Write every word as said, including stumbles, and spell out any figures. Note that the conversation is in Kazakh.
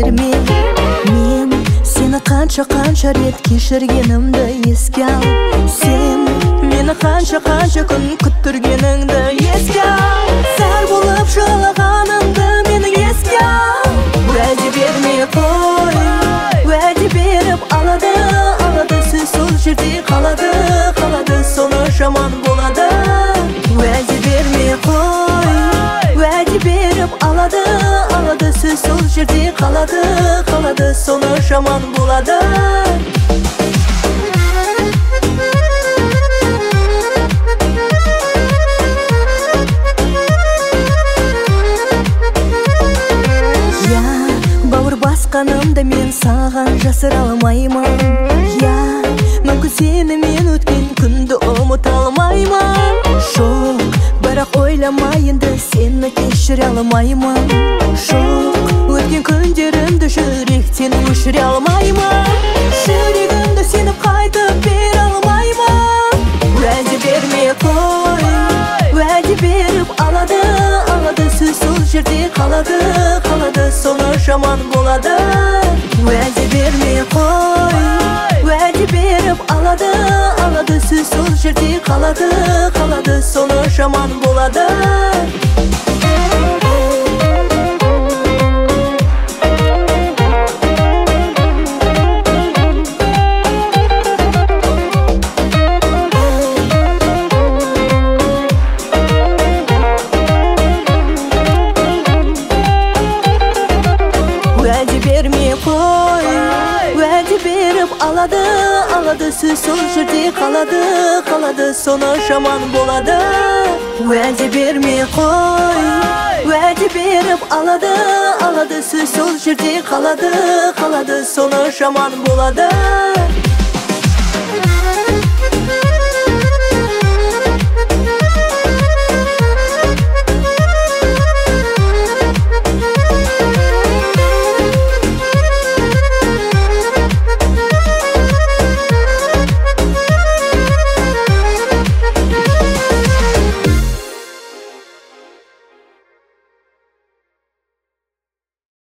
берме. Мен сені қанша-қанша рет кешіргенімді еске ал. Сен мені қанша-қанша күн күттіргеніңді еске ал. Зар болып жылағаныңды мені еске ал. Уәде берме қой, уәде беріп алады, алады сөз сол жерде қалады, қалады соны жаман болады. Уәде берме қой, уәде беріп алады, алады сөз сол жерде қалады, қалады соны жаман болады. Басқанымда мен саған жасыра алмаймын. Я, мүмкін сені мен өткен күнді ұмыта алмаймын. Жоқ, бірақ ойламайынды сені кешіре алмаймын. Жоқ, өткен күндерімді жүректен өшіре алмаймын. Жүрегімді сеніп қайтып бере алмаймын. Уәде берме қой, уәде беріп алады, алады сөз сол жерде қалады, қалады соны жаман болады. Уәде берме қой, уәде беріп алады, алады сөз сол жерде қалады, қалады соны жаман болады. Уәде берме қой, уәде беріп алады, алады сөз сол жерде қалады, қалады соны жаман болады. Уәде берме қой, уәде беріп алады, алады сөз сол жерде қалады, қалады соны жаман болады.